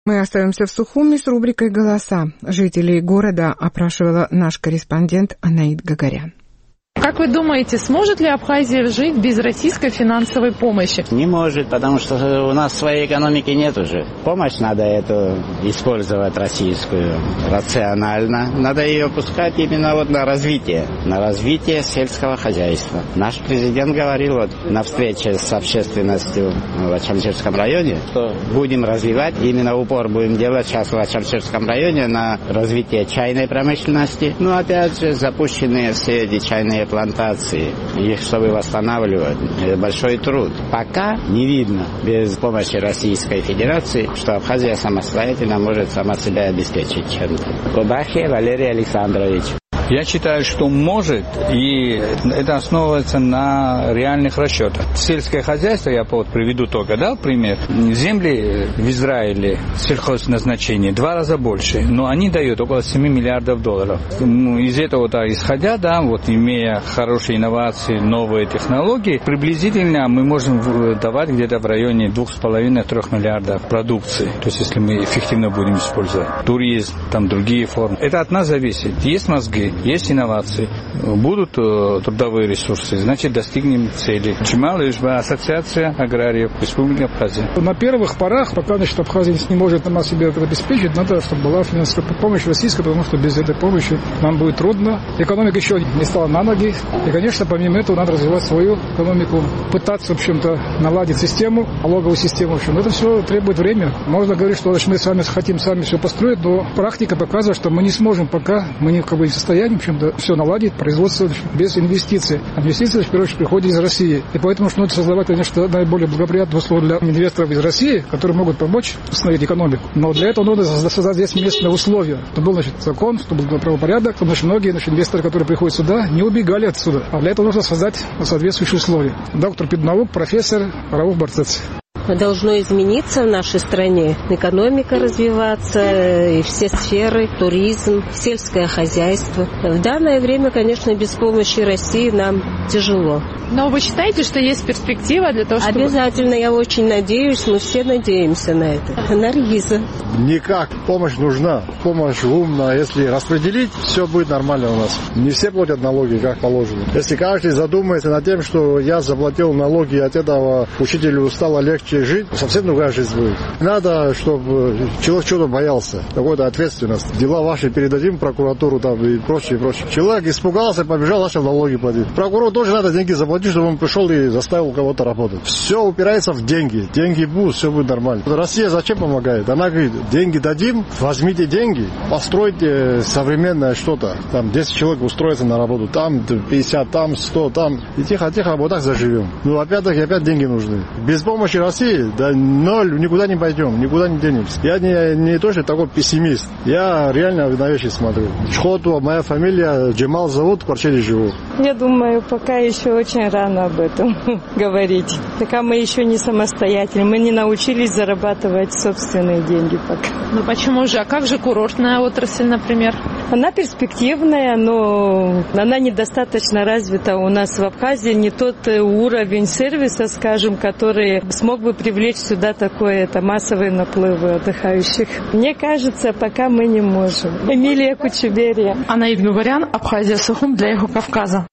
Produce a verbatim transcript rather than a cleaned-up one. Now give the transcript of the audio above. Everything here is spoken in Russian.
Мы остаемся в Сухуми с рубрикой «Голоса». Жителей города опрашивала наш корреспондент Анаит Гагарян. Как вы думаете, сможет ли Абхазия жить без российской финансовой помощи? Не может, потому что у нас своей экономики нет уже. Помощь надо эту использовать российскую рационально. Надо ее пускать именно вот на развитие, на развитие сельского хозяйства. Наш президент говорил вот на встрече с общественностью в Ачамчирском районе, что будем развивать, именно упор будем делать сейчас в Ачамчирском районе на развитие чайной промышленности. Ну, опять же, запущенные все эти чайные плантации, их чтобы восстанавливать, это большой труд. Пока не видно без помощи Российской Федерации, что Абхазия самостоятельно может сама себя обеспечить чем-то. Кубахи Валерий Александрович. Я считаю, что может, и это основывается на реальных расчетах. Сельское хозяйство, я вот приведу только, да, пример. Земли в Израиле сельхозназначения два раза больше, но они дают около семь миллиардов долларов. Из этого, да, исходя, да, вот имея хорошие инновации, новые технологии, приблизительно мы можем давать где-то в районе двух с половиной трёх миллиардов продукции. То есть, если мы эффективно будем использовать туризм, там другие формы. Это от нас зависит. Есть мозги, есть инновации, будут э, трудовые ресурсы, значит, достигнем цели. Чемал-Ижба, Ассоциация аграриев, Республика Абхазия. На первых порах, пока, значит, Абхазия не может сама себе это обеспечить, надо, чтобы была финансовая помощь российская, потому что без этой помощи нам будет трудно. Экономика еще не стала на ноги. И, конечно, помимо этого, надо развивать свою экономику, пытаться, в общем-то, наладить систему, налоговую систему. В общем, это все требует времени. Можно говорить, что значит, мы сами хотим сами все построить, но практика показывает, что мы не сможем пока, мы не, как бы, не в состоянии, в общем-то, все наладить, производство без инвестиций. Инвестиции, в первую очередь, приходят из России. И поэтому что нужно создавать, конечно, наиболее благоприятные условия для инвесторов из России, которые могут помочь установить экономику. Но для этого нужно создать здесь местные условия. Чтобы был, значит, закон, чтобы был правопорядок, чтобы, значит, многие, значит, инвесторы, которые приходят сюда, не убегали отсюда. А для этого нужно создать соответствующие условия. Доктор педнаук, профессор Рауф Барцец. Должно измениться в нашей стране. Экономика развиваться, и все сферы, туризм, сельское хозяйство. В данное время, конечно, без помощи России нам тяжело. Но вы считаете, что есть перспектива для того, чтобы... Обязательно, я очень надеюсь, мы все надеемся на это. Наргиза. Никак. Помощь нужна. Помощь умная. Если распределить, все будет нормально у нас. Не все платят налоги, как положено. Если каждый задумается над тем, что я заплатил налоги, от этого учителю стало легче жить, совсем другая жизнь будет. Надо, чтобы человек что-то боялся, какой-то ответственности. Дела ваши передадим в прокуратуру там и прочее, прочее. Человек испугался, побежал, начал налоги платить. Прокурору тоже надо деньги заплатить, чтобы он пришел и заставил кого-то работать. Все упирается в деньги. Деньги будут, все будет нормально. Россия зачем помогает? Она говорит, деньги дадим, возьмите деньги, постройте современное что-то. Там десять человек устроится на работу, там пятьдесят, там сто, там. И тихо-тихо вот так заживем. Ну опять-таки опять деньги нужны. Без помощи России, да ноль, никуда не пойдем, никуда не денемся. Я не, не то, что такой пессимист. Я реально на вещи смотрю. Чхотова, моя фамилия, Джемал зовут, в квартире живу. Я думаю, пока еще очень рано об этом говорить. Пока мы еще не самостоятельны, мы не научились зарабатывать собственные деньги пока. Ну почему же? А как же курортная отрасль, например? Она перспективная, но она недостаточно развита у нас в Абхазии. Не тот уровень сервиса, скажем, который смог бы привлечь сюда такое это массовые наплывы отдыхающих. Мне кажется, пока мы не можем. Эмилия Кучуберия. Анаит Гагарян, Абхазия, Сухум для Эхо Кавказа.